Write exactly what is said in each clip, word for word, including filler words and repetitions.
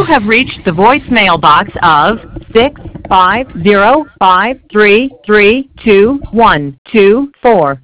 have reached the voicemail box of six five zero five three three two one two four.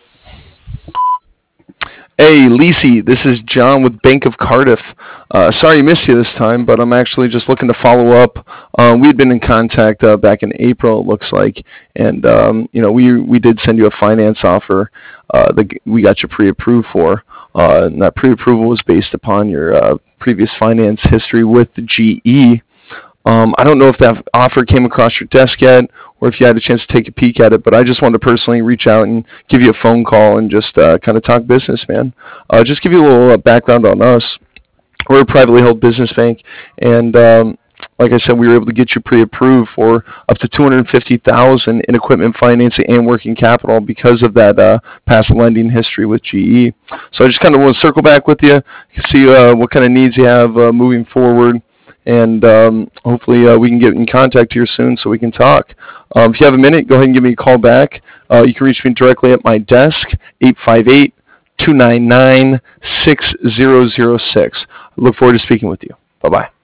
Hey, Lisi, this is John with Bank of Cardiff. Uh, sorry I missed you this time, but I'm actually just looking to follow up. Um, we had been in contact uh, back in April, it looks like, and um, you know we we did send you a finance offer uh, that we got you pre-approved for. Uh, and that pre-approval was based upon your uh, previous finance history with the G E. Um, I don't know if that offer came across your desk yet, or if you had a chance to take a peek at it, but I just wanted to personally reach out and give you a phone call and just uh, kind of talk business, man. Uh, just give you a little uh, background on us. We're a privately held business bank, and um, like I said, we were able to get you pre-approved for up to two hundred fifty thousand dollars in equipment financing and working capital because of that uh, past lending history with G E. So I just kind of want to circle back with you, see uh, what kind of needs you have uh, moving forward. And um, hopefully uh, we can get in contact here soon so we can talk. Um, if you have a minute, go ahead and give me a call back. Uh, you can reach me directly at my desk, eight five eight, two nine nine, six zero zero six. I look forward to speaking with you. Bye-bye.